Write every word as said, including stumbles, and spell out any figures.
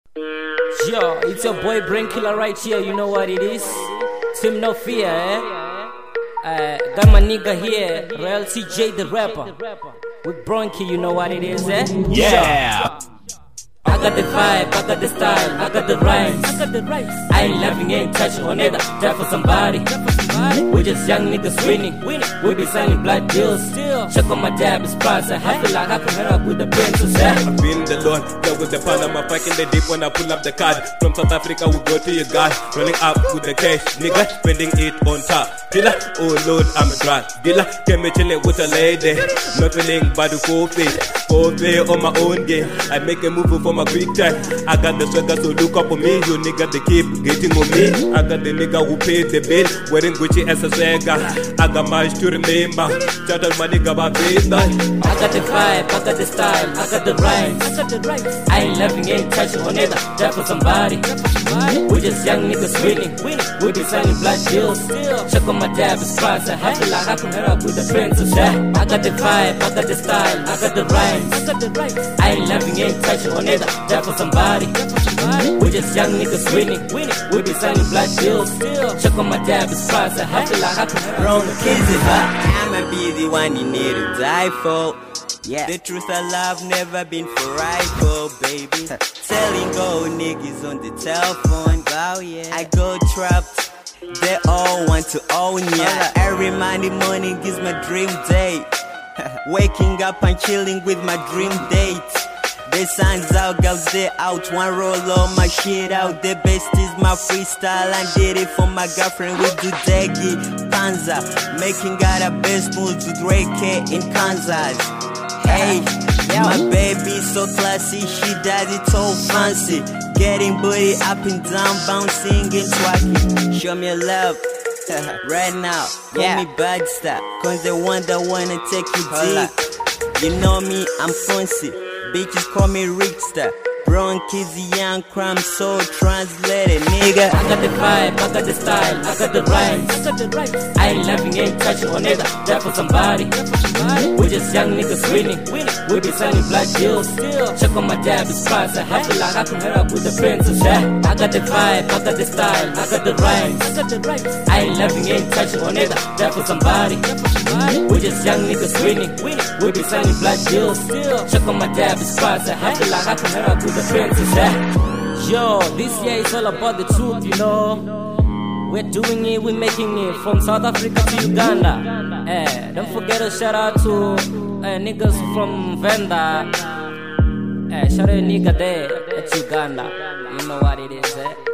Yo, it's your boy Brain Killer right here, you know what it is. Team No Fear, eh? Uh, got my nigga here, Real T J the rapper. With Bronky, you know what it is, eh? Yeah! I got the vibe, I got the style, I got the rhymes. I got the rhymes. I ain't laughing, ain't touching on it. Die for somebody. We just young niggas winning. We be signing blood deals. Check on my dab, it's price. I feel like I can head up with the pencils. I've been the Lord, there with the Panama pack in the deep when I pull up the card. From South Africa, we go to Uganda, running up with the cash, nigga, spending it on top. Dealer, oh Lord, I'm a drug dealer. Came me chilling with a lady, not feeling bad coffee. Coffee on my own game. I make a move for my quick time. I got the swagger, so look up on me. You nigga, they keep getting on me. I got the nigga who paid the bill, wearing Gucci as a swagger. I got much to remember. Shout out my nigga, my baby. I got the vibe, I got the style, I got the rhymes. I got the rhymes. I ain't laughing, ain't touching on it. Die for somebody. We just young niggas winning. We be signing blood deals. Check on my dab, it's price. I feel like I can head up with the pencils. Yeah. I got the vibe, I got the style, I got the rhymes. I got the rhymes. I ain't laughing, ain't touching on it. Die for somebody. We just young niggas winning. We be signing blood deals. Check on my dab, it's price. I feel like I can head up Wrong with the kids pencils. if I I'ma be the one you need to die for. Yeah. The truth I love never been for rival, baby. Telling go niggas on the telephone. Oh yeah. I go trapped. They all want to own ya. Every Monday morning is my dream day. Waking up and chilling with my dream date. The sun's out, girls they out. One roll on my shit out. The best is my freestyle and did it for my girlfriend with Dudeki Panza. Making out a best moves with Ray K in Kansas. Hey, my baby so classy, she does it so fancy. Getting booty up and down, bouncing and twerking. Show me love. Right now, call Yeah. me bad star, cause the one that wanna take you deep. You know me, I'm fancy. Bitches call me Rickster. Brown kids, young crime, so translated, nigga. I got the vibe, I got the style, I got the rhymes. I got the rhymes. I ain't laughing, ain't touching on it. Die for somebody. We just young niggas winning. We be signing blood deals. Check on my dab, it's price. I feel like I can head up with the pencils. Yeah. I got the vibe, I got the style, I got the rhymes. I got the rhymes. I ain't laughing, ain't touching on it. Die for somebody. We just young niggas winning. We be signing blood deals. Check on my dab, it's price. I feel like I can head up with the pencils. Yeah. Yo, this year is all about the truth, you know. We're doing it, we're making it from South Africa to Uganda. Eh, don't forget to shout out to uh, niggas from Venda. Eh, shout out a nigga there at Uganda. You know what it is, eh?